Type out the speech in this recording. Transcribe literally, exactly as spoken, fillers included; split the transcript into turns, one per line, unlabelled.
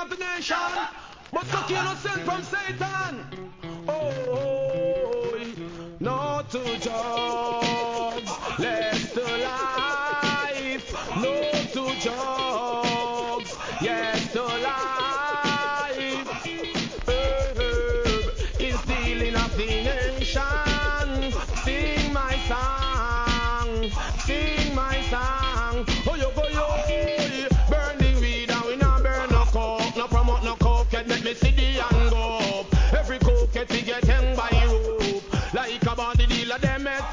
of the nation, but suck innocent from Satan. Oh, no to drugs, less to life. No to drugs, yes to life. Herb is dealing of the nation. Sing my song, sing my song. Oh yo go yo, burn the weed and we not burn no coke. No promote no coke, yet make me see the hand go up. Every coke get to get hung by rope. Like a body dealer, them met